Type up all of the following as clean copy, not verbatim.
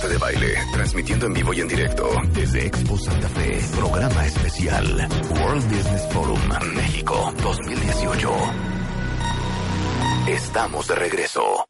Marta de Baile, transmitiendo en vivo y en directo desde Expo Santa Fe. Programa especial World Business Forum México 2018. Estamos de regreso.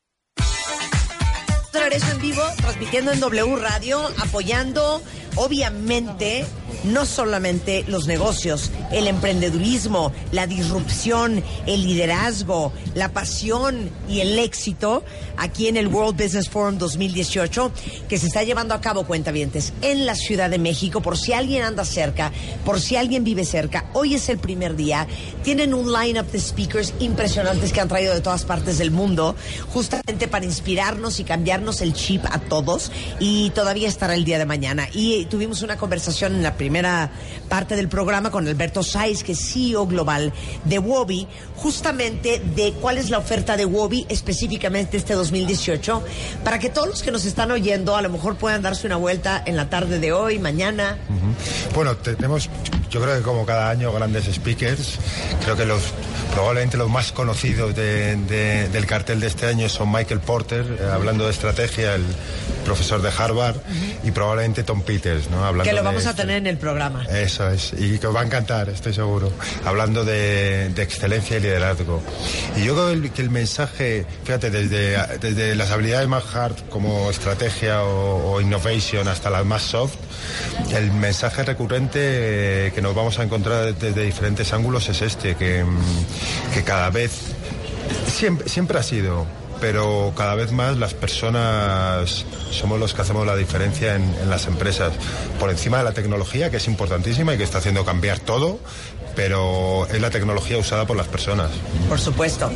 Regreso en vivo, transmitiendo en W Radio, apoyando, obviamente, no solamente los negocios, el emprendedurismo, la disrupción, el liderazgo, la pasión y el éxito aquí en el World Business Forum 2018, que se está llevando a cabo, cuentavientes, en la Ciudad de México. Por si alguien anda cerca, por si alguien vive cerca, hoy es el primer día. Tienen un line-up de speakers impresionantes que han traído de todas partes del mundo, justamente para inspirarnos y cambiarnos el chip a todos, y todavía estará el día de mañana. Y tuvimos una conversación en la primera parte del programa con Alberto Sáiz, que es CEO global de Wobi, justamente de cuál es la oferta de Wobi específicamente este 2018, para que todos los que nos están oyendo a lo mejor puedan darse una vuelta en la tarde de hoy, mañana. Bueno, tenemos, yo creo que como cada año, grandes speakers. Creo que probablemente los más conocidos del cartel de este año son Michael Porter, hablando de estrategia, el profesor de Harvard, y probablemente Tom Peters, ¿no? Hablando que lo vamos a tener en el programa. Eso es, y que os va a encantar, estoy seguro, hablando de excelencia y liderazgo. Y yo creo que el mensaje, fíjate, desde las habilidades más hard como estrategia o innovation hasta las más soft, el mensaje recurrente que nos vamos a encontrar desde diferentes ángulos es que cada vez, siempre ha sido, pero cada vez más las personas somos los que hacemos la diferencia en las empresas, por encima de la tecnología, que es importantísima y que está haciendo cambiar todo, pero es la tecnología usada por las personas. Por supuesto.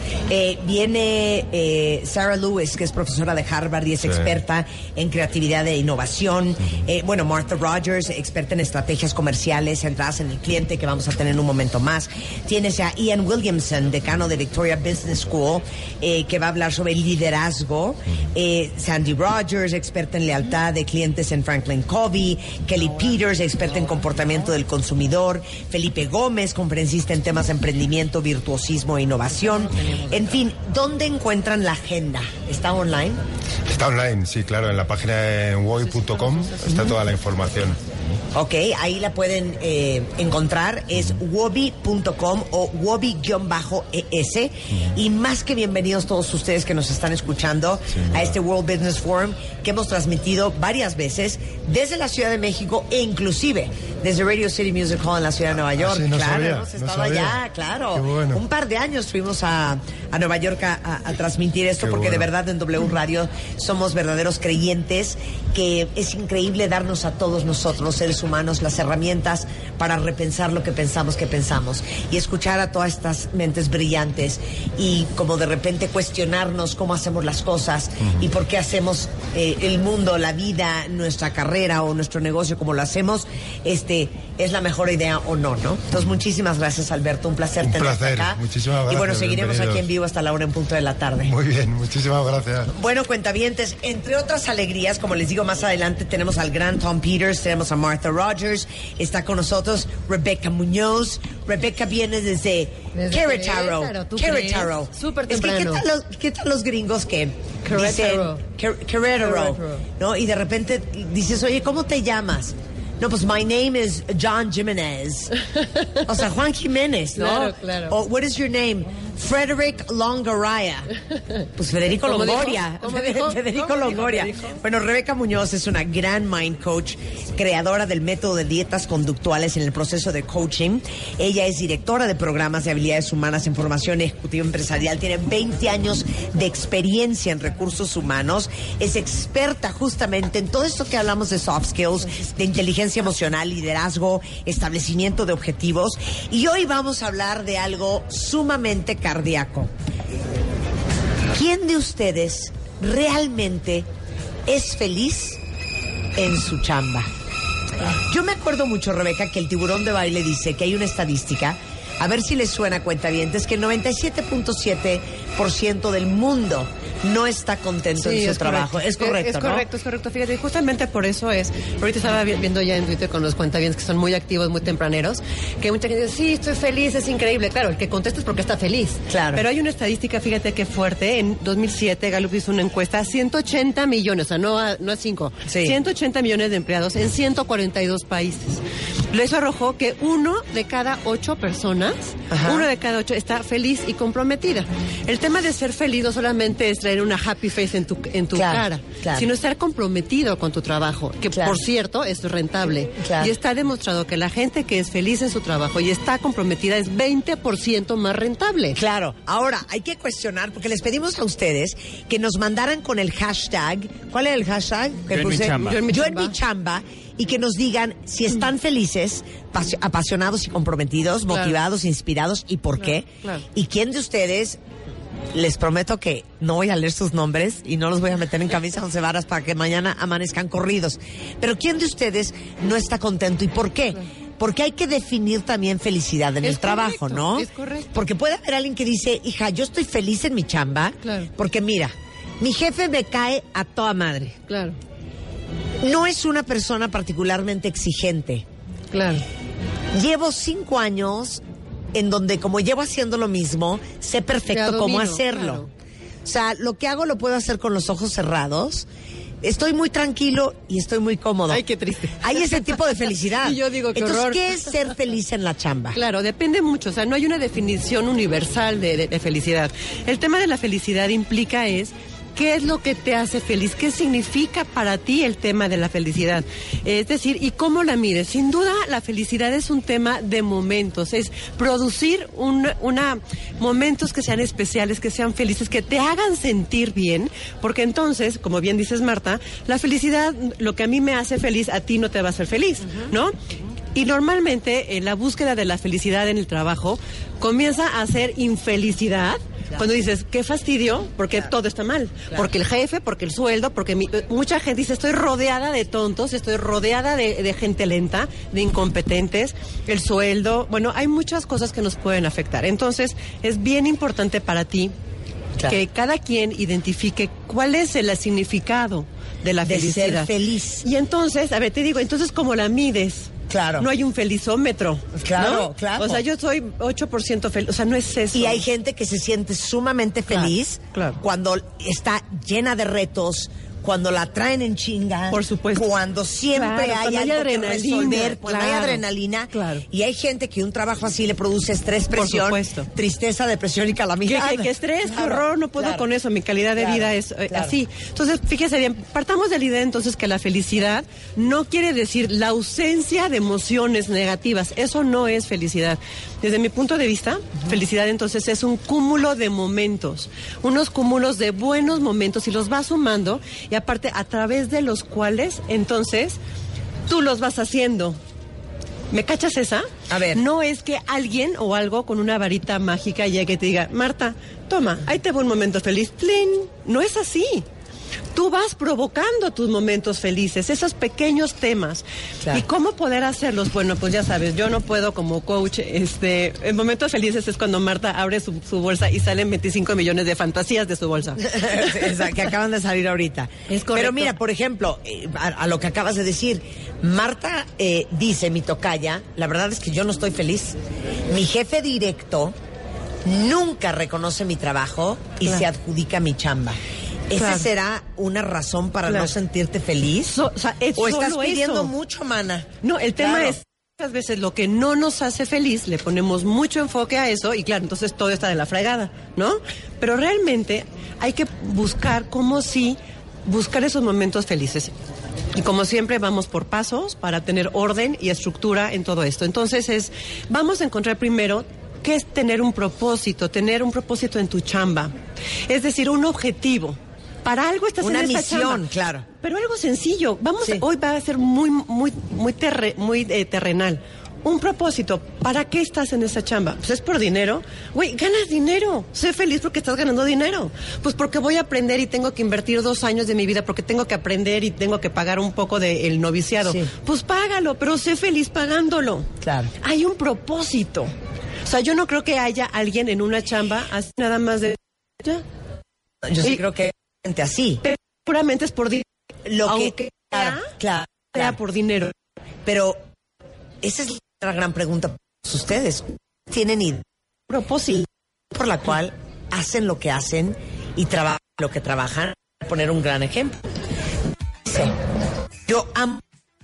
Viene Sarah Lewis, que es profesora de Harvard y es experta en creatividad e innovación. Bueno, Martha Rogers, experta en estrategias comerciales centradas en el cliente, que vamos a tener en un momento más. Tienes a Ian Williamson, decano de Victoria Business School, que va a hablar sobre liderazgo. Sandy Rogers, experta en lealtad de clientes en Franklin Covey. Kelly Peters, experta en comportamiento del consumidor. Felipe Gómez, conferencista en temas de emprendimiento, virtuosismo e innovación. En fin, ¿dónde encuentran la agenda? ¿Está online? Está online, sí, claro, en la página de wobi.com está toda la información. Ok, ahí la pueden encontrar, es wobi.com o wobi-es. Y más que bienvenidos todos ustedes que nos están escuchando a este World Business Forum, que hemos transmitido varias veces desde la Ciudad de México e inclusive desde Radio City Music Hall en la Ciudad de Nueva York. Sí, claro, hemos estado allá, claro. Bueno. Un par de años fuimos a Nueva York a transmitir esto, porque de verdad en W Radio somos verdaderos creyentes que es increíble darnos a todos nosotros, seres humanos, las herramientas para repensar lo que pensamos y escuchar a todas estas mentes brillantes y como de repente cuestionarnos cómo hacemos las cosas y por qué hacemos el mundo, la vida, nuestra carrera o nuestro negocio como lo hacemos, es la mejor idea o no, ¿no? Entonces, muchísimas gracias, Alberto, un placer tenerte acá. Muchísimas gracias. Y bueno, seguiremos aquí en vivo hasta la hora en punto de la tarde. Muy bien, muchísimas gracias. Bueno, cuentavientes, entre otras alegrías, como les digo más adelante, tenemos al gran Tom Peters, tenemos a Martha Rogers, está con nosotros Rebecca Muñoz. Rebecca viene desde Querétaro. Súper temprano. Es que, ¿qué tal los gringos que Querétaro. dicen Querétaro, ¿no? Y de repente dices, oye, ¿cómo te llamas? No, pues my name is John Jimenez. O sea, Juan Jiménez, ¿no? Claro, claro. O what is your name? Frederick Longoria. Pues Federico Longoria. Federico Longoria. Bueno, Rebeca Muñoz es una gran mind coach, creadora del método de dietas conductuales en el proceso de coaching. Ella es directora de programas de habilidades humanas en formación ejecutiva empresarial. Tiene 20 años de experiencia en recursos humanos. Es experta justamente en todo esto que hablamos de soft skills, de inteligencia emocional, liderazgo, establecimiento de objetivos. Y hoy vamos a hablar de algo sumamente cardíaco. ¿Quién de ustedes realmente es feliz en su chamba? Yo me acuerdo mucho, Rebeca, que el Tiburón de Baile dice que hay una estadística, a ver si les suena, cuentavientes, que el 97.7% del mundo no está contento en su trabajo. Es correcto, ¿no? Es correcto. Fíjate, justamente por eso es. Ahorita estaba viendo ya en Twitter con los cuentavientes que son muy activos, muy tempraneros, que mucha gente dice, sí, estoy feliz, es increíble. Claro, el que contesta es porque está feliz. Claro. Pero hay una estadística, fíjate qué fuerte. En 2007, Gallup hizo una encuesta a 180 millones, o sea, no a 5. Sí. 180 millones de empleados en 142 países. Eso arrojó que 1 de cada 8 personas, Ajá. 1 de cada 8 está feliz y comprometida. El tema de ser feliz no solamente es traer una happy face en tu Claro, cara, sino estar comprometido con tu trabajo, que Claro. por cierto es rentable. Claro. Y está demostrado que la gente que es feliz en su trabajo y está comprometida es 20% más rentable. Claro, ahora hay que cuestionar, porque les pedimos a ustedes que nos mandaran con el hashtag, ¿cuál era el hashtag? Que Yo en mi chamba. Yo en mi chamba, y que nos digan si están felices, apasionados y comprometidos, Claro. motivados, inspirados, y por qué. Claro. Y quién de ustedes, les prometo que no voy a leer sus nombres y no los voy a meter en camisa 11 varas para que mañana amanezcan corridos. Pero quién de ustedes no está contento y por qué. Porque hay que definir también felicidad en Es el trabajo, correcto, ¿no? es correcto. Porque puede haber alguien que dice, hija, yo estoy feliz en mi chamba, Claro. porque mira, mi jefe me cae a toda madre. Claro, No es una persona particularmente exigente. claro. Llevo 5 años en donde, como llevo haciendo lo mismo, sé perfecto Ya cómo domino, hacerlo. claro. O sea, lo que hago lo puedo hacer con los ojos cerrados. Estoy muy tranquilo y estoy muy cómodo. Ay, qué triste. Hay ese tipo de felicidad. Y yo digo, qué Entonces, horror. ¿qué es ser feliz en la chamba? Claro, depende mucho, o sea, no hay una definición universal de felicidad. El tema de la felicidad implica ¿qué es lo que te hace feliz? ¿Qué significa para ti el tema de la felicidad? Es decir, ¿y cómo la mides? Sin duda, la felicidad es un tema de momentos, es producir momentos que sean especiales, que sean felices, que te hagan sentir bien, porque entonces, como bien dices, Marta, la felicidad, lo que a mí me hace feliz, a ti no te va a hacer feliz, ¿no? Y normalmente la búsqueda de la felicidad en el trabajo comienza a ser infelicidad. Cuando dices, qué fastidio, porque todo está mal. Porque el jefe, porque el sueldo, porque mucha gente dice, estoy rodeada de tontos, estoy rodeada de gente lenta, de incompetentes, el sueldo. Bueno, hay muchas cosas que nos pueden afectar. Entonces, es bien importante para ti que cada quien identifique cuál es el significado de la felicidad. De ser feliz. Y entonces, a ver, te digo, entonces, ¿cómo la mides? Claro. No hay un felizómetro. Claro, ¿no? claro. O sea, yo soy 8% feliz. O sea, no es eso. Y hay gente que se siente sumamente feliz claro. cuando está llena de retos, cuando la traen en chinga. Por supuesto. Cuando siempre Claro, hay cuando hay algo que adrenalina, resolver, cuando hay claro, adrenalina. claro. Y hay gente que un trabajo así le produce estrés, Por presión, supuesto. tristeza, depresión y calamidad. ¿Qué estrés? Claro, ¡Qué horror! No puedo claro. con eso. Mi calidad de Claro, vida es claro. así. Entonces, fíjese bien, partamos de la idea entonces que la felicidad no quiere decir la ausencia de emociones negativas. Eso no es felicidad. Desde mi punto de vista, felicidad entonces es un cúmulo de momentos, unos cúmulos de buenos momentos y los vas sumando y aparte a través de los cuales entonces tú los vas haciendo. ¿Me cachas esa? A ver. No es que alguien o algo con una varita mágica llegue y te diga, Marta, toma, ahí te va un momento feliz. ¡Tlin! No es así. Tú vas provocando tus momentos felices, esos pequeños temas. Claro. ¿Y cómo poder hacerlos? Bueno, pues ya sabes, yo no puedo como coach, en momentos felices es cuando Marta abre su bolsa y salen 25 millones de fantasías de su bolsa. Exacto, que acaban de salir ahorita. Es correcto. Pero mira, por ejemplo, a lo que acabas de decir, Marta dice, mi tocaya, la verdad es que yo no estoy feliz. Mi jefe directo nunca reconoce mi trabajo y Claro. se adjudica mi chamba. ¿Esa Claro. será una razón para Claro. no sentirte feliz? O sea, es ¿O estás solo pidiendo eso. mucho, mana? No, el tema Claro. es muchas veces lo que no nos hace feliz, le ponemos mucho enfoque a eso y claro, entonces todo está de la fregada, ¿no? Pero realmente hay que buscar buscar esos momentos felices. Y como siempre vamos por pasos para tener orden y estructura en todo esto. Entonces vamos a encontrar primero qué es tener un propósito en tu chamba. Es decir, un objetivo. Para algo estás Una en esa misión, chamba. claro. Pero algo sencillo. Sí. Hoy va a ser muy terrenal. Un propósito. ¿Para qué estás en esa chamba? Pues es por dinero. Güey, ganas dinero. Sé feliz porque estás ganando dinero. Pues porque voy a aprender y tengo que invertir 2 años de mi vida porque tengo que aprender y tengo que pagar un poco del noviciado. Sí. Pues págalo, pero sé feliz pagándolo. Claro. Hay un propósito. O sea, yo no creo que haya alguien en una chamba así nada más de... Ya. Yo sí creo que hay gente así. Puramente es por dinero. Lo que claro, sea por dinero. Pero esa es la gran pregunta para ustedes. ¿Tienen idea Propósito por la cual hacen lo que hacen y trabajan lo que trabajan? Voy a poner un gran ejemplo. Dice, yo amo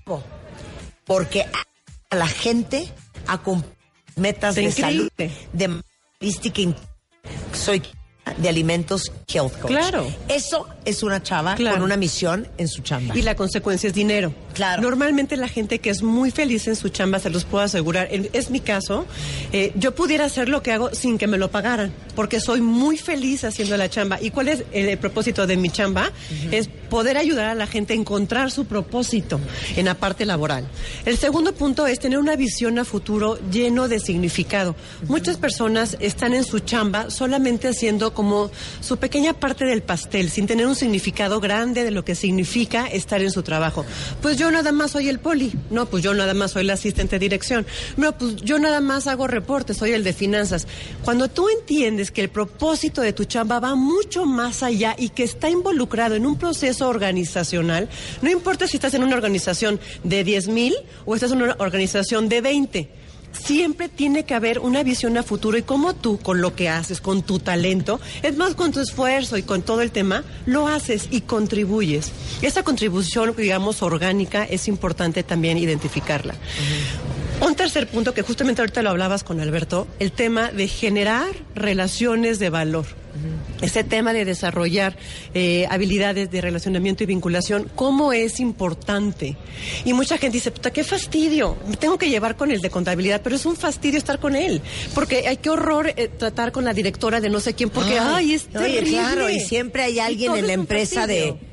porque a la gente a metas de salud, de holística, soy de alimentos health coach. Claro. Eso es una chava con una misión en su chamba. Y la consecuencia es dinero. Claro. Normalmente la gente que es muy feliz en su chamba, se los puedo asegurar, es mi caso, yo pudiera hacer lo que hago sin que me lo pagaran, porque soy muy feliz haciendo la chamba. ¿Y cuál es el propósito de mi chamba? Es poder ayudar a la gente a encontrar su propósito en la parte laboral. El segundo punto es tener una visión a futuro lleno de significado. Muchas personas están en su chamba solamente haciendo como su pequeña parte del pastel, sin tener un significado grande de lo que significa estar en su trabajo. Pues yo nada más soy el poli. No, pues yo nada más soy el asistente de dirección. No, pues yo nada más hago reportes, soy el de finanzas. Cuando tú entiendes que el propósito de tu chamba va mucho más allá y que está involucrado en un proceso organizacional, no importa si estás en una organización de 10,000 o estás en una organización de 20, siempre tiene que haber una visión a futuro y cómo tú, con lo que haces, con tu talento, es más, con tu esfuerzo y con todo el tema, lo haces y contribuyes. Esa contribución, digamos, orgánica, es importante también identificarla. Un tercer punto, que justamente ahorita lo hablabas con Alberto, el tema de generar relaciones de valor. Ese tema de desarrollar habilidades de relacionamiento y vinculación, cómo es importante. Y mucha gente dice, puta, qué fastidio, me tengo que llevar con el de contabilidad, pero es un fastidio estar con él, porque hay qué horror tratar con la directora de no sé quién, porque es terrible. Claro, y siempre hay alguien en la empresa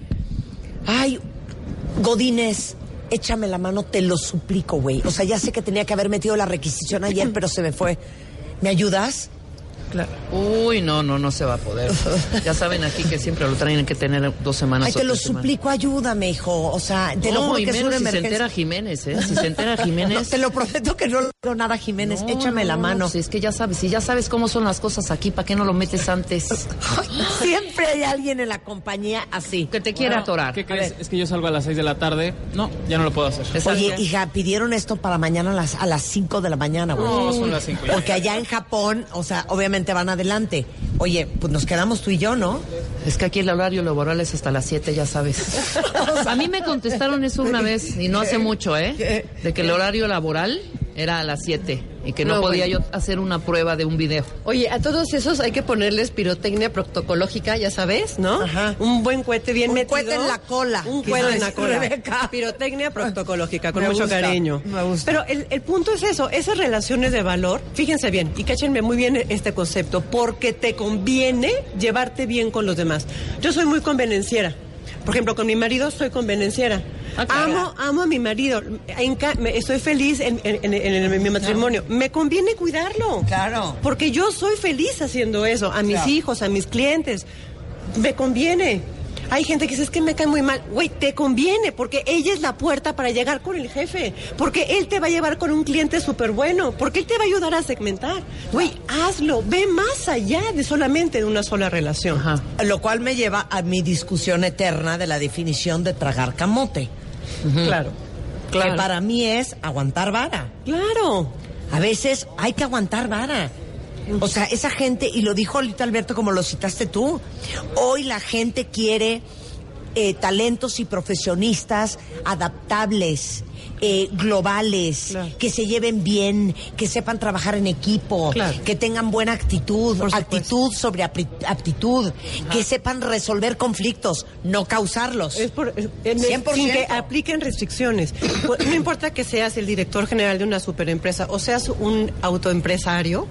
ay, Godínez, échame la mano, te lo suplico, güey. O sea, ya sé que tenía que haber metido la requisición ayer, pero se me fue. ¿Me ayudas? Claro. Uy, no se va a poder. Ya saben aquí que siempre lo traen que tener 2 semanas. Ay, te lo suplico, ayúdame, hijo. O sea, te lo juro que es una emergencia. Si se entera Jiménez, ¿eh? Si se entera Jiménez. No, te lo prometo que no le digo nada a Jiménez. Échame la mano. Si es que ya sabes, si ya sabes cómo son las cosas aquí, ¿para qué no lo metes antes? Siempre hay alguien en la compañía así. Que te quiera atorar. ¿Qué crees? Es que yo salgo a las 6 de la tarde. No, ya no lo puedo hacer. Oye, hija, pidieron esto para mañana a las 5 de la mañana, güey. No, son las 5. Porque allá en Japón, o sea, obviamente van adelante. Oye, pues nos quedamos tú y yo, ¿no? Es que aquí el horario laboral es hasta las 7, ya sabes. A mí me contestaron eso una vez, y no hace mucho, ¿eh? De que el horario laboral era a las 7 y que no podía yo hacer una prueba de un video. Oye, a todos esos hay que ponerles pirotecnia protocológica, ya sabes, ¿no? Ajá. Un buen cohete bien metido. Un cohete en la cola. Un cohete en la cola. Pirotecnia protocológica, con mucho cariño. Me gusta. Pero el punto es eso, esas relaciones de valor, fíjense bien, y cáchenme muy bien este concepto, porque te conviene llevarte bien con los demás. Yo soy muy convenenciera. Por ejemplo, con mi marido soy convenenciera. Amo a mi marido. Estoy feliz en mi matrimonio. Me conviene cuidarlo. Claro. Porque yo soy feliz haciendo eso. A mis hijos, a mis clientes. Me conviene. Hay gente que dice, es que me cae muy mal. Güey, te conviene, porque ella es la puerta para llegar con el jefe. Porque él te va a llevar con un cliente súper bueno. Porque él te va a ayudar a segmentar. Güey, hazlo. Ve más allá de solamente de una sola relación. Ajá. Lo cual me lleva a mi discusión eterna de la definición de tragar camote. Claro. Que para mí es aguantar vara. Claro. A veces hay que aguantar vara. O sea, esa gente, y lo dijo ahorita Alberto como lo citaste tú, hoy la gente quiere talentos y profesionistas adaptables, globales, claro, que se lleven bien, que sepan trabajar en equipo, claro, que tengan buena actitud sobre aptitud, que sepan resolver conflictos, no causarlos. 100%. Sin que apliquen restricciones. No importa que seas el director general de una superempresa o seas un autoempresario,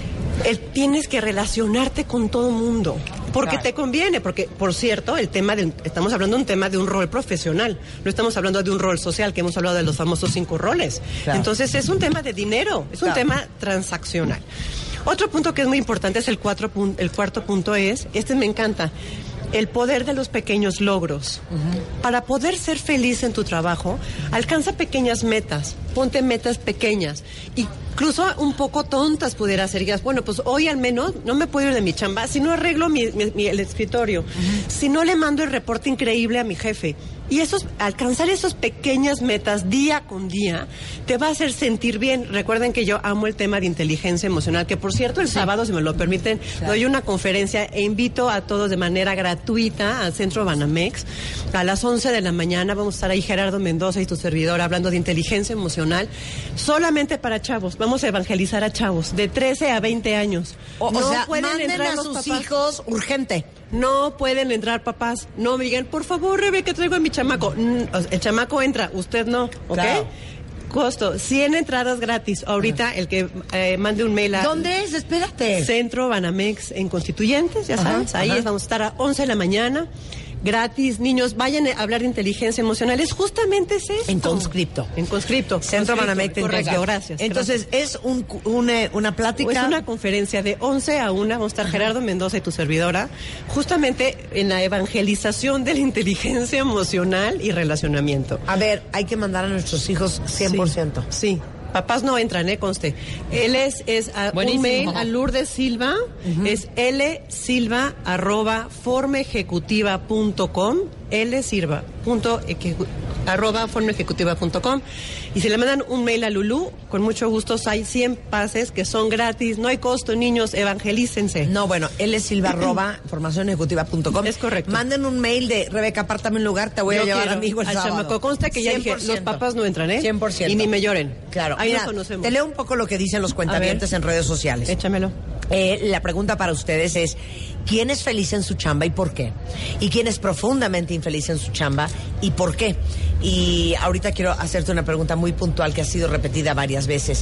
tienes que relacionarte con todo el mundo. Porque te conviene, porque, por cierto, estamos hablando de un tema de un rol profesional, no estamos hablando de un rol social, que hemos hablado de los famosos 5 roles. Claro. Entonces, es un tema de dinero, es un tema transaccional. Otro punto que es muy importante es el cuarto punto es, me encanta, el poder de los pequeños logros. Para poder ser feliz en tu trabajo, alcanza pequeñas metas. ponte metas pequeñas. Incluso un poco tontas pudiera ser. Bueno, pues hoy al menos no me puedo ir de mi chamba si no arreglo el escritorio, si no le mando el reporte increíble a mi jefe. Y alcanzar esas pequeñas metas día con día te va a hacer sentir bien. Recuerden que yo amo el tema de inteligencia emocional, que por cierto el sábado, si me lo permiten, doy una conferencia e invito a todos de manera gratuita al Centro Banamex. A las 11 de la mañana vamos a estar ahí Gerardo Mendoza y tu servidor hablando de inteligencia emocional, solamente para chavos. Vamos a evangelizar a chavos de 13 a 20 años. O sea, manden a sus hijos urgente. No pueden entrar papás. No, Miguel, por favor, Rebeca, traigo a mi chamaco. El chamaco entra, usted no, ¿ok? Claro. Costo, 100 entradas gratis. Ahorita el que mande un mail a... ¿Dónde es? Espérate. Centro Banamex en Constituyentes, ya sabes. Ahí vamos a estar a 11 de la mañana. Gratis, niños, vayan a hablar de inteligencia emocional. Es justamente eso. En conscripto. Centro Banamex. Correcto, gracias. Entonces, gracias. es una plática. Es una conferencia de 11 a 1. Vamos a estar Gerardo Mendoza y tu servidora, justamente en la evangelización de la inteligencia emocional y relacionamiento. A ver, hay que mandar a nuestros hijos 100%. Sí. Papás no entran, conste. Él es un mail a Lourdes Silva, es lsilva@formaejecutiva.com, lsilva.formaejecutiva.com, y si le mandan un mail a Lulú, con mucho gusto hay 100 pases que son gratis, no hay costo, niños, evangelícense. No, bueno, lsilva@formacionejecutiva.com. Es correcto. Manden un mail de Rebeca, apártame un lugar, te voy a llevar amigo el sábado. Chamaco, consta que 100%. Ya dije, los papás no entran, 100%. Y ni me lloren. Claro. Ahí mira, nos conocemos. Te leo un poco lo que dicen los cuentavientes en redes sociales. Échamelo. La pregunta para ustedes es: ¿quién es feliz en su chamba y por qué? ¿Y quién es profundamente infeliz en su chamba y por qué? Y ahorita quiero hacerte una pregunta muy puntual que ha sido repetida varias veces.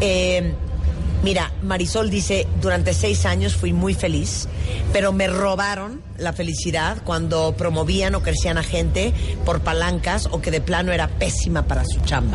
Mira, Marisol dice: durante 6 años fui muy feliz, pero me robaron la felicidad cuando promovían o crecían a gente por palancas o que de plano era pésima para su chamba.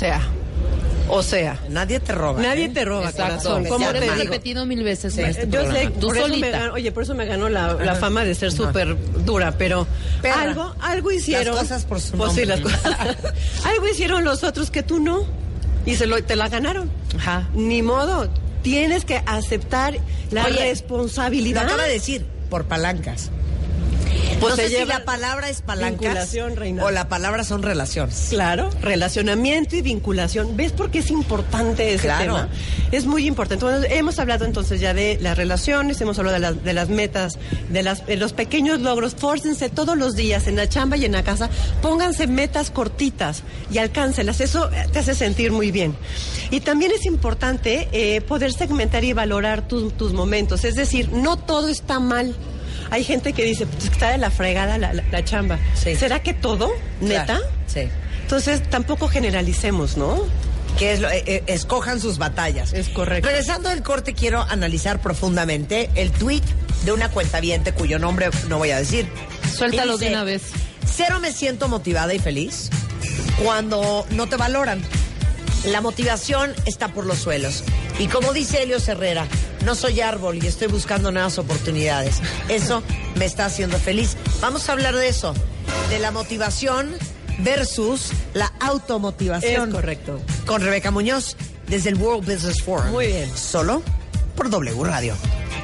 O sea, nadie te roba. Nadie te roba, corazón. Como te he digo? repetido 1000 veces en este yo programa. sé, Tú por solita. por eso me ganó la fama de ser súper dura, pero algo hicieron. Las cosas por su pues nombre. sí, las cosas. Algo hicieron los otros que tú no, y te la ganaron. Ajá. Ni modo, tienes que aceptar la responsabilidad. Lo acaba de decir, por palancas. Pues no sé si la palabra es palancas vinculación, reina. o la palabra son relaciones. Claro, relacionamiento y vinculación. ¿Ves por qué es importante ese tema? Es muy importante. Bueno, hemos hablado entonces ya de las relaciones, hemos hablado de las metas, de los pequeños logros. Fórcense todos los días en la chamba y en la casa. Pónganse metas cortitas y alcáncelas. Eso te hace sentir muy bien. Y también es importante poder segmentar y valorar tus momentos. Es decir, no todo está mal. Hay gente que dice, pues está de la fregada la chamba. Sí. ¿Será que todo? ¿Neta? Claro. Sí. Entonces, tampoco generalicemos, ¿no? Que escojan sus batallas. Es correcto. Regresando del corte, quiero analizar profundamente el tuit de una cuentaviente cuyo nombre no voy a decir. Suéltalo de una vez. 0 me siento motivada y feliz cuando no te valoran. La motivación está por los suelos. Y como dice Helios Herrera, no soy árbol y estoy buscando nuevas oportunidades. Eso me está haciendo feliz. Vamos a hablar de eso, de la motivación versus la automotivación. Es correcto. Con Rebeca Muñoz, desde el World Business Forum. Muy bien. Solo por W Radio.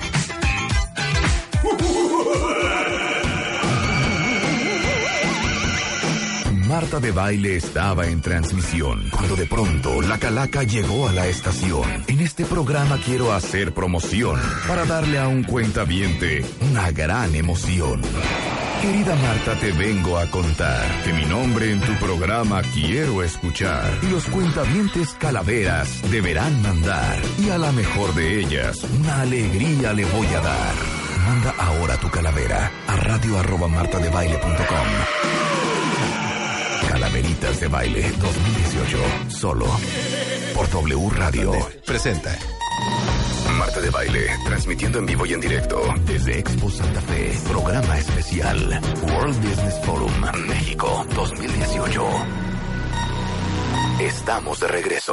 Marta de Baile estaba en transmisión cuando de pronto la calaca llegó a la estación. En este programa quiero hacer promoción para darle a un cuentaviente una gran emoción. Querida Marta, te vengo a contar que mi nombre en tu programa quiero escuchar y los cuentavientes calaveras deberán mandar y a la mejor de ellas una alegría le voy a dar. Manda ahora tu calavera a radio@martadebaile.com. Calaveritas de Baile 2018, solo por W Radio. Presenta Marta de Baile, transmitiendo en vivo y en directo desde Expo Santa Fe, programa especial World Business Forum México 2018. Estamos de regreso.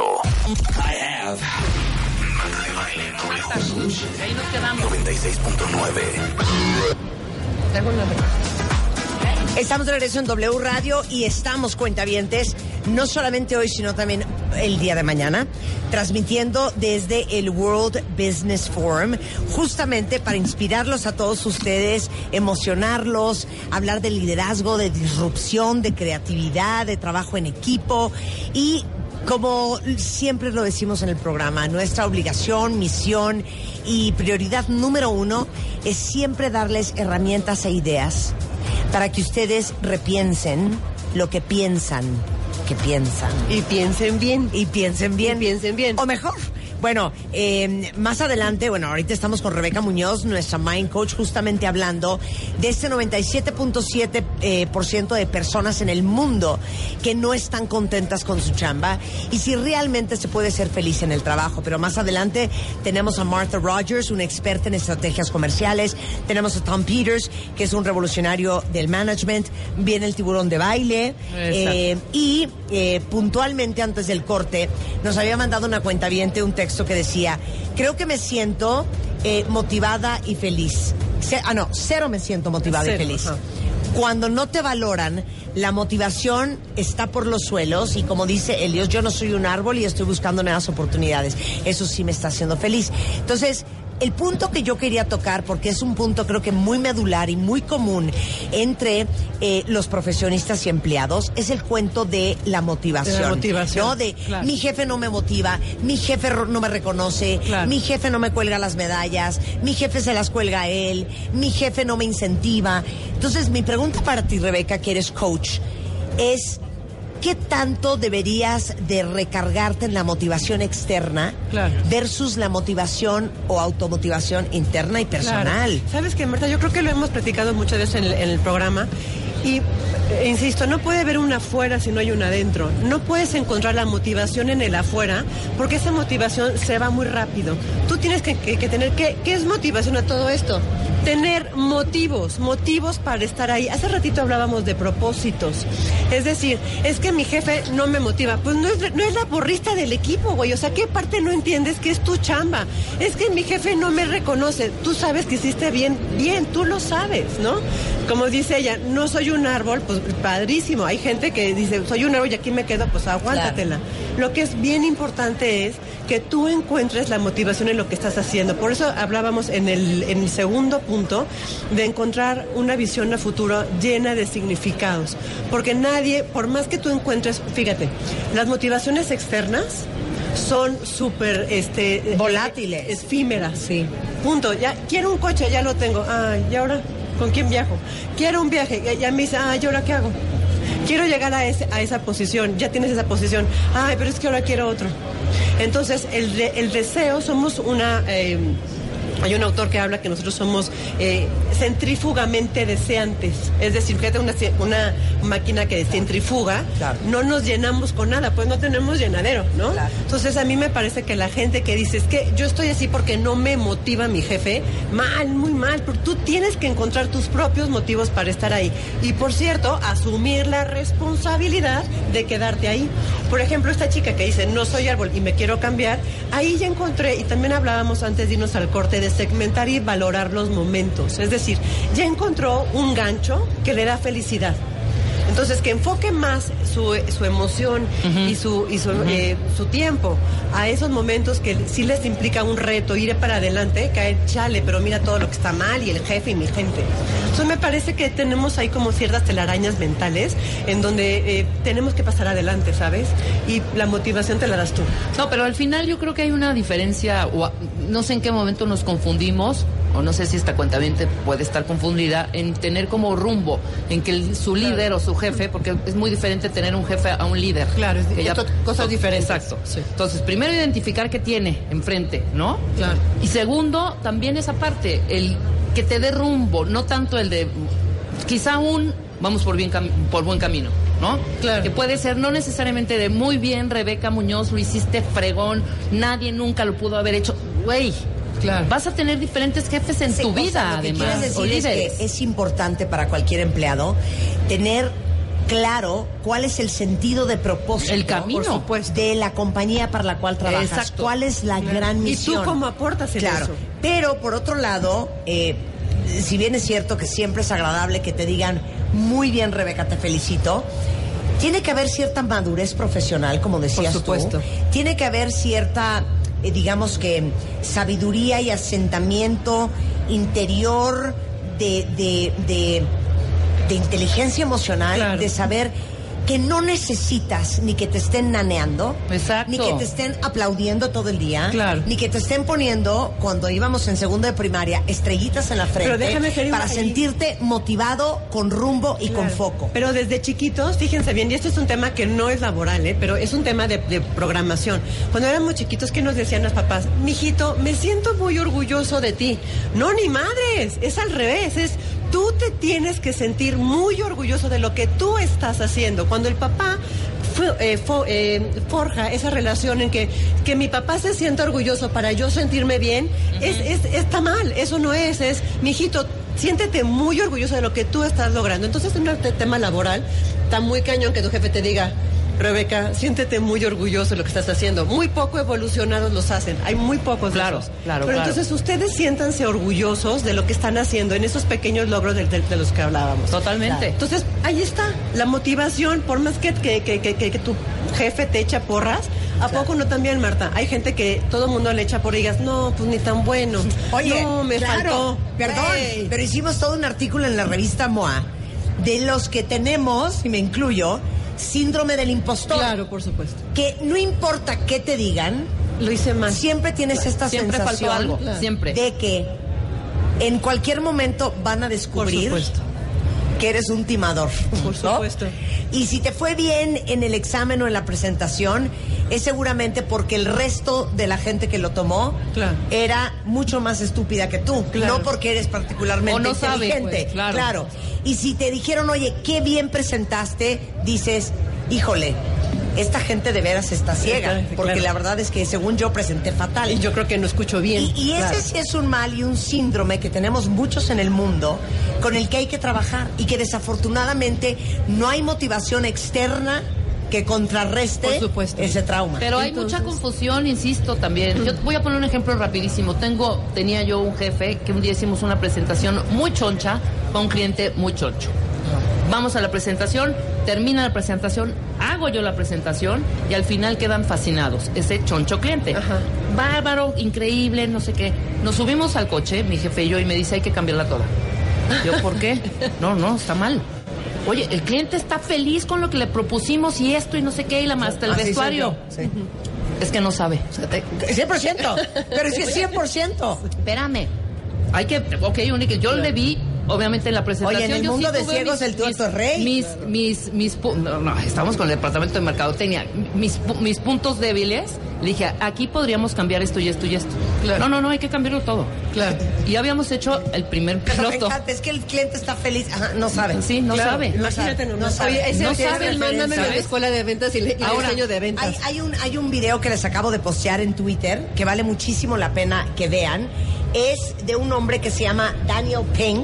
Marta de Baile, Ahí nos quedamos. 96.9. Estamos de regreso en W Radio y estamos, cuentavientes, no solamente hoy, sino también el día de mañana, transmitiendo desde el World Business Forum, justamente para inspirarlos a todos ustedes, emocionarlos, hablar de liderazgo, de disrupción, de creatividad, de trabajo en equipo y, como siempre lo decimos en el programa, nuestra obligación, misión y prioridad número 1 es siempre darles herramientas e ideas para que ustedes repiensen lo que piensan que piensan. Y piensen bien. Y piensen bien. Y piensen bien. O mejor. Bueno, más adelante, ahorita estamos con Rebeca Muñoz, nuestra Mind Coach, justamente hablando de este 97.7% de personas en el mundo que no están contentas con su chamba y si realmente se puede ser feliz en el trabajo. Pero más adelante tenemos a Martha Rogers, una experta en estrategias comerciales. Tenemos a Tom Peters, que es un revolucionario del management. Viene el tiburón de baile. Y puntualmente antes del corte nos había mandado una cuentaviente un texto que decía: creo que me siento motivada y feliz. Cero me siento motivada y feliz. Ajá. Cuando no te valoran, la motivación está por los suelos y, como dice Helios, yo no soy un árbol y estoy buscando nuevas oportunidades. Eso sí me está haciendo feliz. Entonces, el punto que yo quería tocar, porque es un punto creo que muy medular y muy común entre los profesionistas y empleados, es el cuento de la motivación. De la motivación. ¿No? Claro. Mi jefe no me motiva, mi jefe no me reconoce, claro, mi jefe no me cuelga las medallas, mi jefe se las cuelga a él, mi jefe no me incentiva. Entonces, mi pregunta para ti, Rebeca, que eres coach, es: ¿qué tanto deberías de recargarte en la motivación externa, claro, versus la motivación o automotivación interna y personal? Claro. ¿Sabes qué, Marta? Yo creo que lo hemos platicado muchas veces en el programa y, insisto, no puede haber una afuera si no hay una adentro. No puedes encontrar la motivación en el afuera porque esa motivación se va muy rápido. Tú tienes que tener... ¿Qué es motivación a todo esto? Tener motivos para estar ahí. Hace ratito hablábamos de propósitos. Es decir, es que mi jefe no me motiva. Pues no es la porrista del equipo, güey. O sea, ¿qué parte no entiendes que es tu chamba? Es que mi jefe no me reconoce. Tú sabes que hiciste bien, tú lo sabes, ¿no? Como dice ella, no soy un árbol, pues padrísimo. Hay gente que dice, soy un árbol y aquí me quedo, pues aguántatela. Claro. Lo que es bien importante es que tú encuentres la motivación en lo que estás haciendo. Por eso hablábamos en el segundo punto de encontrar una visión a futuro llena de significados. Porque nadie, por más que tú encuentres, fíjate, las motivaciones externas son súper volátiles, efímeras. Sí. Punto. Ya quiero un coche, ya lo tengo. Ay, ¿y ahora con quién viajo? Quiero un viaje, ya me dice, ay, ¿y ahora qué hago? Quiero llegar a esa posición, ya tienes esa posición. Ay, pero es que ahora quiero otro. Entonces, el deseo, somos una... hay un autor que habla que nosotros somos centrífugamente deseantes. Es decir, fíjate, una máquina que centrifuga, claro, no nos llenamos con nada, pues no tenemos llenadero, ¿no? Claro. Entonces, a mí me parece que la gente que dice, es que yo estoy así porque no me motiva mi jefe, mal, muy mal, pero tú tienes que encontrar tus propios motivos para estar ahí. Y, por cierto, asumir la responsabilidad de quedarte ahí. Por ejemplo, esta chica que dice, no soy árbol y me quiero cambiar, ahí ya encontré, y también hablábamos antes de irnos al corte, de segmentar y valorar los momentos. Es decir, ya encontró un gancho que le da felicidad. Entonces, que enfoque más su emoción, uh-huh, y su tiempo a esos momentos que sí les implica un reto, ir para adelante, caer, chale, pero mira todo lo que está mal y el jefe y mi gente. Entonces, me parece que tenemos ahí como ciertas telarañas mentales en donde tenemos que pasar adelante, ¿sabes? Y la motivación te la das tú. No, pero al final yo creo que hay una diferencia, o no sé en qué momento nos confundimos, o no sé si esta cuentaviente puede estar confundida, en tener como rumbo, en que su líder, claro, o su jefe, porque es muy diferente tener un jefe a un líder. Claro, es cosas diferentes. Exacto. Sí. Entonces, primero identificar qué tiene enfrente, ¿no? Claro. Y segundo, también esa parte, el que te dé rumbo, no tanto el de, quizá vamos por buen camino, ¿no? Claro. Que puede ser no necesariamente de muy bien, Rebeca Muñoz, lo hiciste fregón, nadie nunca lo pudo haber hecho, güey. Claro. Vas a tener diferentes jefes en tu vida, lo que además. Quieres decir es que es importante para cualquier empleado tener claro cuál es el sentido de propósito, el camino, por supuesto, de la compañía para la cual trabajas. Exacto. ¿Cuál es la gran misión? ¿Y tú cómo aportas en eso? Pero, por otro lado, si bien es cierto que siempre es agradable que te digan, muy bien, Rebeca, te felicito, Tiene que haber cierta madurez profesional, como decías tú. Por supuesto. Tiene que haber cierta, digamos que, sabiduría y asentamiento interior de inteligencia emocional, claro. de saber que no necesitas ni que te estén naneando, Exacto. ni que te estén aplaudiendo todo el día, Claro. ni que te estén poniendo, cuando íbamos en segundo de primaria, estrellitas en la frente, Pero déjame ser para ahí. sentirte motivado, con rumbo y con Claro. foco. Pero desde chiquitos, fíjense bien, y esto es un tema que no es laboral, pero es un tema de programación. Cuando éramos chiquitos, ¿qué nos decían los papás? Mijito, me siento muy orgulloso de ti. No, ni madres, es al revés, es tú te tienes que sentir muy orgulloso de lo que tú estás haciendo. Cuando el papá forja esa relación en que mi papá se sienta orgulloso para yo sentirme bien, está mal, eso no es, mijito, siéntete muy orgulloso de lo que tú estás logrando. Entonces, en un tema laboral, está muy cañón que tu jefe te diga, Rebeca, siéntete muy orgulloso de lo que estás haciendo. Muy poco evolucionados los hacen, hay muy pocos de Claro, esos. claro, Pero claro. entonces ustedes siéntanse orgullosos de lo que están haciendo en esos pequeños logros de los que hablábamos. Totalmente. Entonces, ahí está, la motivación, por más que tu jefe te echa porras, ¿a poco no también, Marta? Hay gente que todo el mundo le echa porras y digas, no, pues ni tan bueno. Oye, no, me claro, faltó. perdón, Ey. pero hicimos todo un artículo en la revista MOA de los que tenemos, y me incluyo, síndrome del impostor. Claro, por supuesto. Que no importa qué te digan, Lo hice mal. siempre tienes esta Siempre faltó sensación algo, Claro. siempre. de que en cualquier momento van a Por descubrir supuesto. que eres un timador. Por ¿no? supuesto. Y si te fue bien en el examen o en la presentación, es seguramente porque el resto de la gente que lo tomó Claro. era mucho más estúpida que tú. Claro. No porque eres particularmente O no sabe, inteligente. pues, claro. Y si te dijeron, oye, qué bien presentaste, dices, híjole, esta gente de veras está ciega. Claro, Porque claro. la verdad es que según yo presenté fatal. Y yo creo que no escucho bien. Y ese Claro. sí es un mal y un síndrome que tenemos muchos en el mundo con el que hay que trabajar y que desafortunadamente no hay motivación externa que contrarreste Por supuesto. ese trauma. Pero hay Entonces- mucha confusión, insisto, también. Yo voy a poner un ejemplo rapidísimo. Tenía yo un jefe que un día hicimos una presentación muy choncha con un cliente muy choncho. Vamos a la presentación, termina la presentación, hago yo la presentación y al final quedan fascinados. Ese choncho cliente. Ajá. Bárbaro, increíble, no sé qué. Nos subimos al coche, mi jefe y yo, y me dice, hay que cambiarla toda. Yo, ¿por qué? No, está mal. Oye, el cliente está feliz con lo que le propusimos y esto y no sé qué, y hasta el Así soy vestuario. yo, sí. Es que no sabe. 100%, pero es que 100%. Espérame. Hay que, ok, única, yo le vi, obviamente en la presentación. Oye, en el yo mundo de tuve ciegos el tuerto es rey. No, estamos con el departamento de mercadotecnia. Mis puntos débiles, le dije, aquí podríamos cambiar esto y esto y esto. Claro. No, hay que cambiarlo todo. Claro. Y habíamos hecho el primer Pero me piloto. encanta, es que el cliente está feliz. Ajá, no sabe. Sí, no Claro, sabe. Imagínate No nomás. sabe. Oye, ese No no sabe, sabe, mándame a la ¿sabes? escuela de ventas y le Ahora, enseño de ventas. Hay un video que les acabo de postear en Twitter que vale muchísimo la pena que vean. Es de un hombre que se llama Daniel Pink,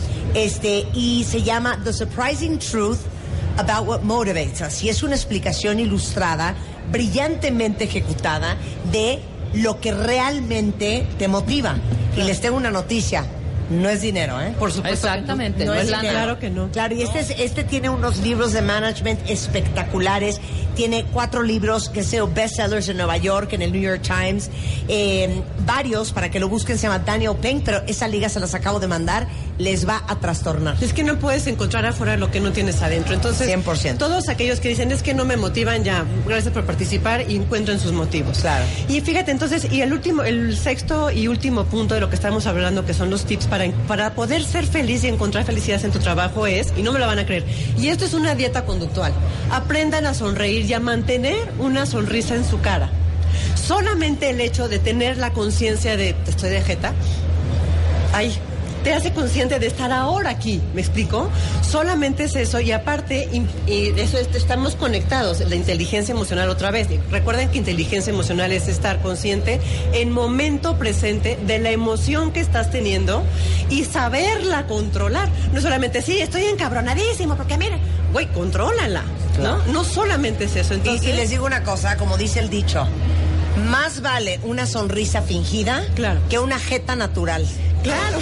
y se llama The Surprising Truth About What Motivates Us. Y es una explicación ilustrada, brillantemente ejecutada, de lo que realmente te motiva. Y les tengo una noticia. No es dinero, ¿eh? Por supuesto. Exactamente, No no es es lana. dinero. Claro que no. Claro, y este tiene unos libros de management espectaculares. Tiene 4 libros que son bestsellers en Nueva York, en el New York Times. Varios, para que lo busquen, se llama Daniel Pink, pero esa liga se las acabo de mandar. Les va a trastornar. Es que no puedes encontrar afuera lo que no tienes adentro. Entonces, 100%. todos aquellos que dicen, es que no me motivan, ya, gracias por participar y encuentren sus motivos. Claro. Y fíjate, entonces, y el sexto y último punto de lo que estamos hablando, que son los tips para poder ser feliz y encontrar felicidad en tu trabajo es, y no me lo van a creer, y esto es una dieta conductual. Aprendan a sonreír y a mantener una sonrisa en su cara. Solamente el hecho de tener la conciencia de, estoy de jeta, ay, te hace consciente de estar ahora aquí, ¿me explico? Solamente es eso, y aparte, y eso estamos conectados, la inteligencia emocional otra vez. Recuerden que inteligencia emocional es estar consciente en momento presente de la emoción que estás teniendo y saberla controlar. No solamente, sí, estoy encabronadísimo, porque mire, güey, contrólala, ¿no? No solamente es eso. Entonces, Y les digo una cosa, como dice el dicho, más vale una sonrisa fingida Claro. que una jeta natural. claro.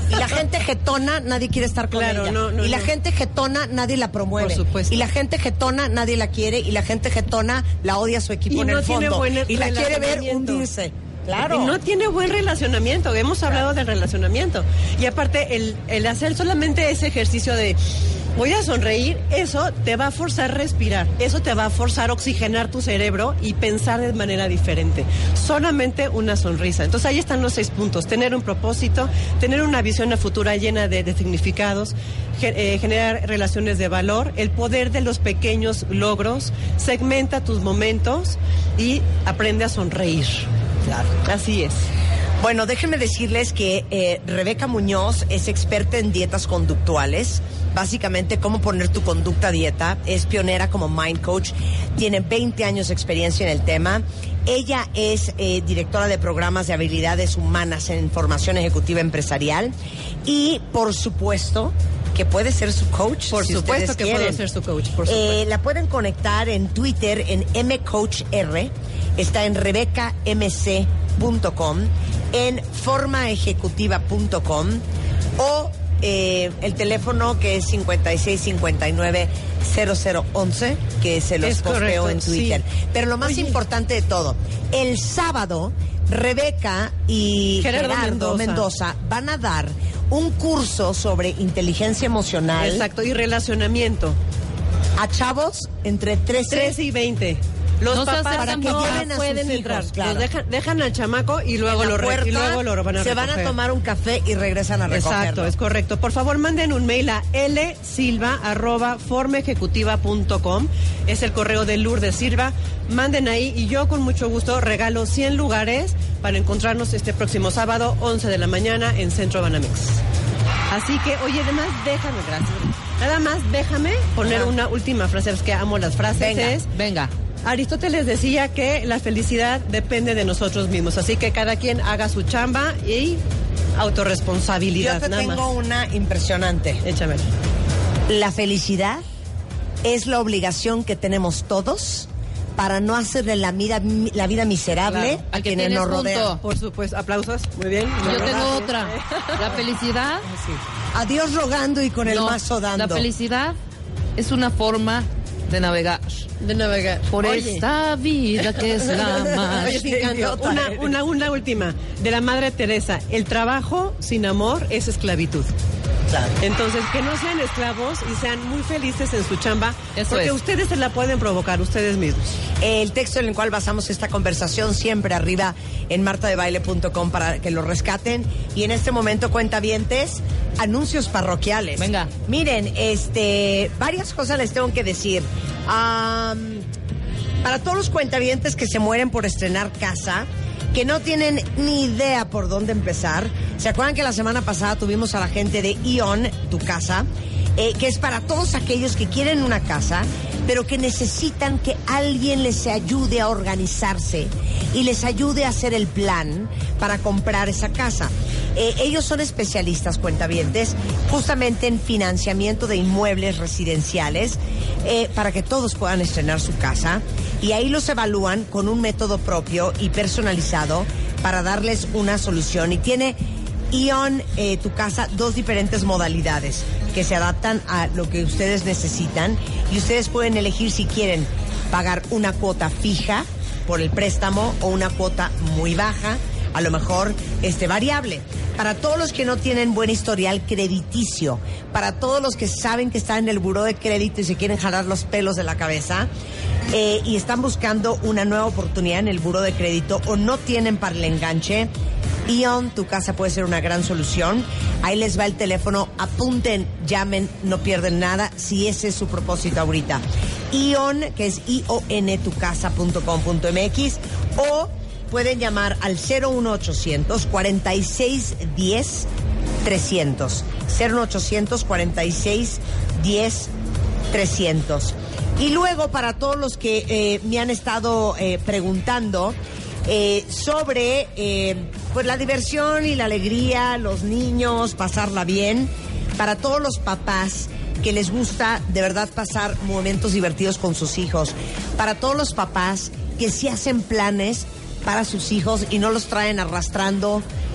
Y la gente jetona, nadie quiere estar con ella. Y la gente jetona, nadie la promueve. Por supuesto. Y la gente jetona, nadie la quiere. Y la gente jetona la odia a su equipo en el fondo. Y la quiere ver hundirse. Claro. Y no tiene buen relacionamiento. Hemos hablado del relacionamiento. Y aparte, el hacer solamente ese ejercicio de voy a sonreír, eso te va a forzar a respirar. Eso te va a forzar a oxigenar tu cerebro y pensar de manera diferente. Solamente una sonrisa. Entonces ahí están los 6 puntos. Tener un propósito, tener una visión a futura llena de significados, generar relaciones de valor, el poder de los pequeños logros, segmenta tus momentos y aprende a sonreír. Claro. Así es. Bueno, déjenme decirles que Rebeca Muñoz es experta en dietas conductuales, básicamente cómo poner tu conducta a dieta, es pionera como Mind Coach, tiene 20 años de experiencia en el tema, ella es directora de programas de habilidades humanas en formación ejecutiva empresarial y, por supuesto, que puede ser su coach. Por supuesto que puede ser su coach, por supuesto. La pueden conectar en Twitter en mcoachr, está en rebecamc.com, en formaejecutiva.com o el teléfono que es 5659-0011, que se los posteo en Twitter. Sí. Pero lo más importante de todo, el sábado Rebeca y Gerardo Mendoza van a dar un curso sobre inteligencia emocional. Exacto, y relacionamiento. A chavos entre 13 y 20. Los papás para que lleven a pueden sus entrar. hijos, claro. Los dejan al chamaco y luego lo van a recoger. Se van a tomar un café y regresan a recogerlo. Exacto, es correcto. Por favor, manden un mail a lsilva@formaejecutiva.com. Es el correo de Lourdes Silva. Manden ahí y yo con mucho gusto regalo 100 lugares para encontrarnos este próximo sábado, 11 de la mañana en Centro Banamex. Así que, oye, además, déjame poner una última frase. Es que amo las frases. Venga. Aristóteles decía que la felicidad depende de nosotros mismos, así que cada quien haga su chamba y autorresponsabilidad. Yo te tengo una impresionante. Échamela. La felicidad es la obligación que tenemos todos para no hacerle la vida miserable a quienes nos rodean. Por supuesto, aplausos, muy bien. Yo tengo otra. La felicidad. Sí. A Dios rogando y con el mazo dando. La felicidad es una forma de navegar. Por esta vida que es la más. Una última, de la Madre Teresa. El trabajo sin amor es esclavitud. Claro. Entonces, que no sean esclavos y sean muy felices en su chamba, porque es. Ustedes se la pueden provocar, ustedes mismos. El texto en el cual basamos esta conversación siempre arriba en martadebaile.com para que lo rescaten. Y en este momento, cuentavientes, anuncios parroquiales. Venga. Miren, varias cosas les tengo que decir. Para todos los cuentavientes que se mueren por estrenar casa, que no tienen ni idea por dónde empezar. ¿Se acuerdan que la semana pasada tuvimos a la gente de Ion, tu casa? Que es para todos aquellos que quieren una casa, pero que necesitan que alguien les ayude a organizarse y les ayude a hacer el plan para comprar esa casa. Ellos son especialistas, cuentavientes, justamente en financiamiento de inmuebles residenciales para que todos puedan estrenar su casa. Y ahí los evalúan con un método propio y personalizado para darles una solución. Y tiene Ion, tu casa, 2 diferentes modalidades que se adaptan a lo que ustedes necesitan. Y ustedes pueden elegir si quieren pagar una cuota fija por el préstamo o una cuota muy baja, a lo mejor variable. Para todos los que no tienen buen historial crediticio, para todos los que saben que están en el buró de crédito y se quieren jalar los pelos de la cabeza y están buscando una nueva oportunidad en el buró de crédito o no tienen para el enganche, Ion, tu casa puede ser una gran solución. Ahí les va el teléfono, apunten, llamen, no pierden nada si ese es su propósito ahorita. Ion, que es iontucasa.com.mx, o pueden llamar al 01800 4610 300. 01800 4610 300. Y luego, para todos los que me han estado preguntando sobre pues la diversión y la alegría, los niños, pasarla bien, para todos los papás que les gusta de verdad pasar momentos divertidos con sus hijos, para todos los papás que sí hacen planes para sus hijos y no los traen arrastrando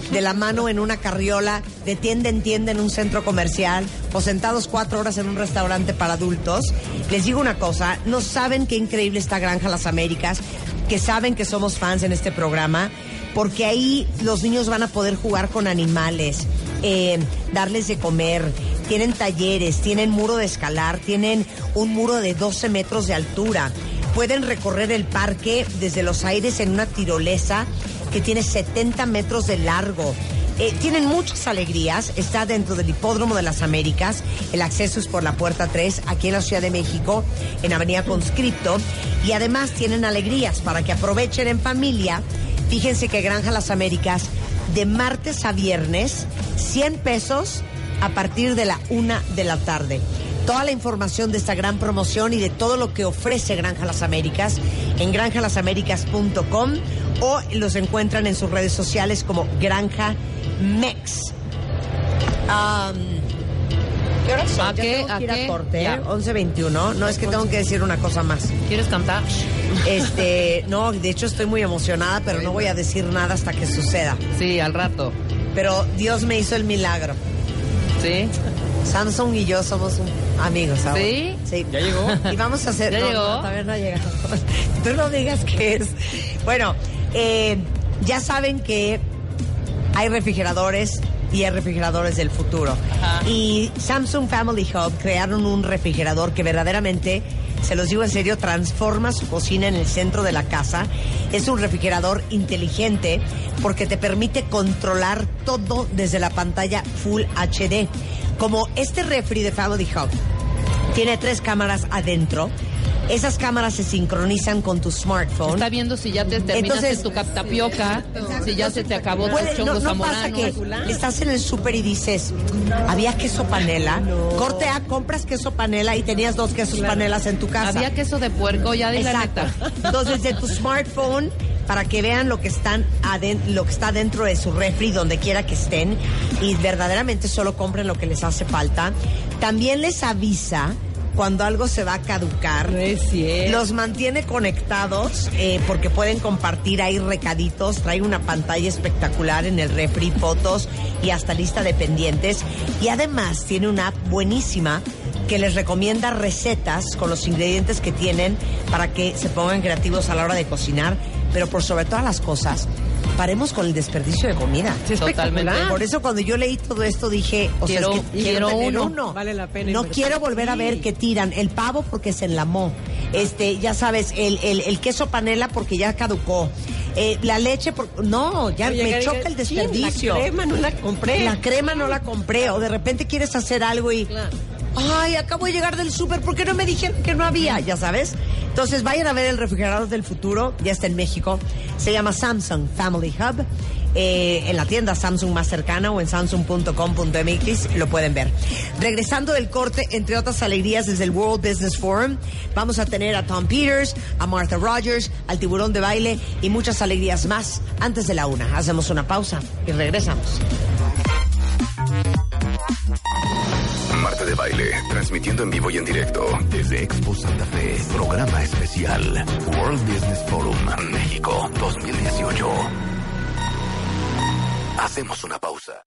de la mano en una carriola, de tienda en tienda en un centro comercial, o sentados 4 horas en un restaurante para adultos. Les digo una cosa, no saben qué increíble está Granja Las Américas, que saben que somos fans en este programa, porque ahí los niños van a poder jugar con animales, darles de comer, tienen talleres, tienen muro de escalar, tienen un muro de 12 metros de altura, pueden recorrer el parque desde los aires en una tirolesa que tiene 70 metros de largo. Tienen muchas alegrías, está dentro del Hipódromo de las Américas, el acceso es por la Puerta 3, aquí en la Ciudad de México, en Avenida Conscripto, y además tienen alegrías para que aprovechen en familia. Fíjense que Granja Las Américas, de martes a viernes, 100 pesos a partir de la 1 de la tarde. Toda la información de esta gran promoción y de todo lo que ofrece Granja Las Américas en granjalasaméricas.com o los encuentran en sus redes sociales como Granja Mex. ¿Qué hora son? ¿A qué? Tengo que ir a corte, Ya. 11:21. No, es que tengo que decir una cosa más. ¿Quieres cantar? No, de hecho estoy muy emocionada, pero no voy a decir nada hasta que suceda. Sí, al rato. Pero Dios me hizo el milagro. ¿Sí? Samsung y yo somos amigos ahora. ¿Sí? Sí. ¿Ya llegó? Y vamos a hacer... ¿Ya no, llegó? No, todavía no ha llegado. Tú no digas qué es. Bueno, ya saben que hay refrigeradores y hay refrigeradores del futuro. Ajá. Y Samsung Family Hub crearon un refrigerador que verdaderamente, se los digo en serio, transforma su cocina en el centro de la casa. Es un refrigerador inteligente porque te permite controlar todo desde la pantalla Full HD. Como este refri de Family Hub tiene 3 cámaras adentro, esas cámaras se sincronizan con tu smartphone. Está viendo si ya te terminaste tu tapioca, si ya se te acabó tus chongos no pasa zamoranos. que estás en el súper y dices, ¿había queso panela? Corte A, compras queso panela y tenías 2 quesos panelas en tu casa. Había queso de puerco, ya di la Exacto. neta. Entonces, de tu smartphone, para que vean lo que lo que está dentro de su refri, donde quiera que estén, y verdaderamente solo compren lo que les hace falta. También les avisa cuando algo se va a caducar. No es cierto. Los mantiene conectados porque pueden compartir ahí recaditos. Trae una pantalla espectacular en el refri, fotos y hasta lista de pendientes. Y además tiene una app buenísima que les recomienda recetas con los ingredientes que tienen para que se pongan creativos a la hora de cocinar. Pero por sobre todas las cosas, paremos con el desperdicio de comida. Sí, totalmente. Por eso cuando yo leí todo esto dije, Quiero tener uno. Vale la pena No invertir. quiero volver a ver que tiran el pavo porque se enlamó. Ya sabes, el queso panela porque ya caducó. La leche no, ya Oye, me llegar y choca diga, el desperdicio. La crema no la compré. La crema no la compré. O de repente quieres hacer algo y... Claro. Ay, acabo de llegar del súper, ¿por qué no me dijeron que no había? Ya sabes. Entonces vayan a ver el refrigerador del futuro, ya está en México. Se llama Samsung Family Hub. En la tienda Samsung más cercana o en samsung.com.mx lo pueden ver. Regresando del corte, entre otras alegrías desde el World Business Forum, vamos a tener a Tom Peters, a Martha Rogers, al Tiburón de Baile y muchas alegrías más antes de la 1. Hacemos una pausa y regresamos. Marta de Baile, transmitiendo en vivo y en directo desde Expo Santa Fe. Programa especial World Business Forum México 2018. Hacemos una pausa.